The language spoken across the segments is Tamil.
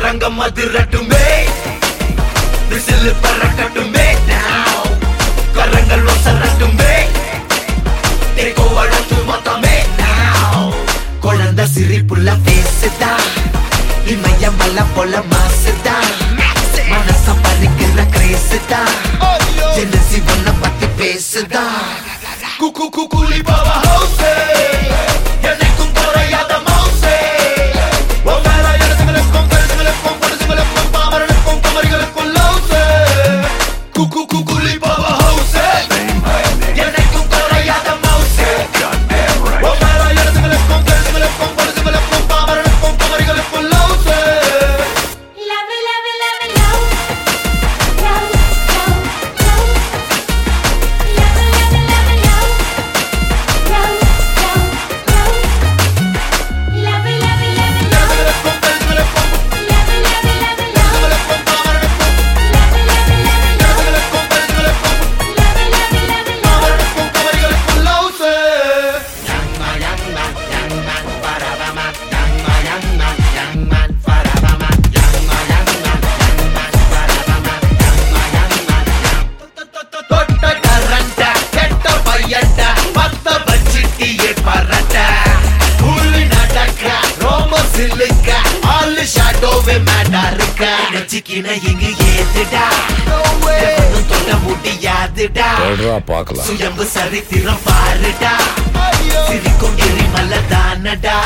அரங்கம் அதிரட்டுமே விசில் பறக்கட்டுமே now கரங்கள் ஒசரட்டுமே தேக்கோ அழகு மொத்தமே now குழந்தை சிரிப்புள்ள பேசுதா இமயம் மலை போல மாசுதா மனச பறிக்கிற கிரேசுதா ஜெலசி ஒன்ன பத்தி பேசுதா குக்கு குக்குலி பாவா ஹவுசே எனக்கும் குறையாத மவுசே ஒவ்வொரு இடத்துகளுக்கும் கழுதுகளுக்கும் படுதுகளுக்கும் பாமரனுக்கும் குமரிகளுக்கும் லவுசே குக்கு குக்குலி பாவா ஹவுசே எனக்கும் குறையாத மவுசே ஒவ்வொரு இடத்துகளுக்கும் கழுதுகளுக்கும் படுதுகளுக்கும் பாமரனுக்கும் குமரிகளுக்கும் லவுசே இங்கு ஏதுடா தொட முடியாதுடா சுயம்பு சரித்திரம் பாருடா சிரிக்கும் எரிமல தானடா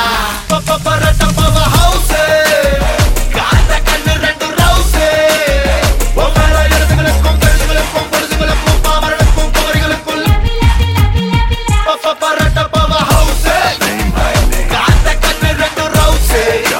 காத கண்ணு ரெண்டு ரவுசே ஒவ்வொரு இடத்துகளுக்கும் கழுதுகளுக்கும் பொழுதுகளுக்கும் பாமரனுக்கும் குமரிகளுக்கும் பரட்ட பவ ஹவுசே காத கண்ணு ரெண்டு ரவுசே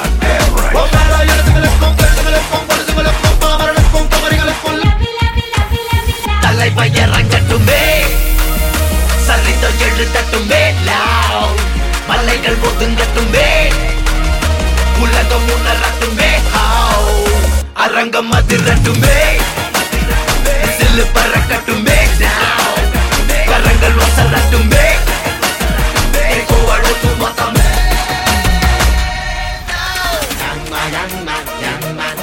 இறங்கட்டுமே சரிதம் எழுதட்டுமே மலைகள் ஒதுங்கட்டுமே உலகம் உணரட்டுமே அரங்கம் அதிரட்டுமே சில்லு பறக்கட்டுமே கரங்கள் வசரட்டுமே அழுத்து மொத்தமே